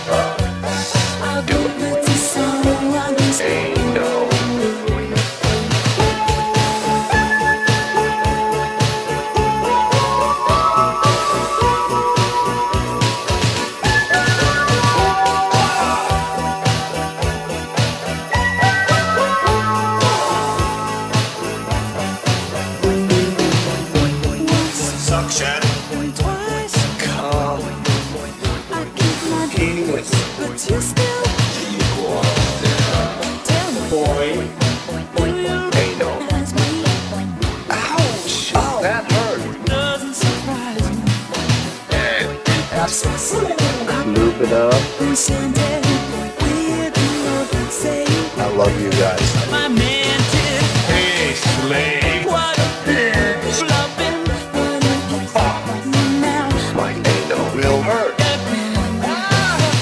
I'll give it to someone who's ain't no. Suction. Twice, Come. I keep my Penis. but you still tell me. Boy. Do you Ain't no. recognize me? Ouch. Oh, that hurt. Doesn't surprise me. Abscess. Lube it up. Who sent it? Weird people say. I love you guys.